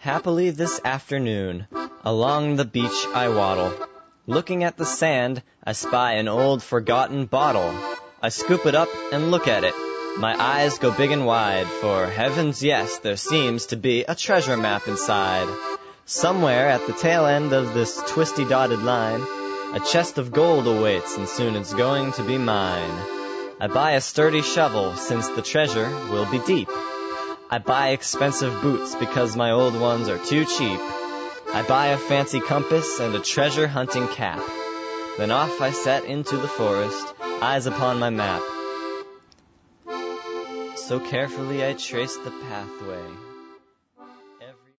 Happily this afternoon, along the beach I waddle. Looking at the sand, I spy an old forgotten bottle. I scoop it up and look at it. My eyes go big and wide, for heavens yes, there seems to be a treasure map inside. Somewhere at the tail end of this twisty dotted line, a chest of gold awaits, and soon it's going to be mine. I buy a sturdy shovel, since the treasure will be deep. I buy expensive boots, because my old ones are too cheap. I buy a fancy compass and a treasure hunting cap. Then off I set into the forest, eyes upon my map. So carefully I traced the pathway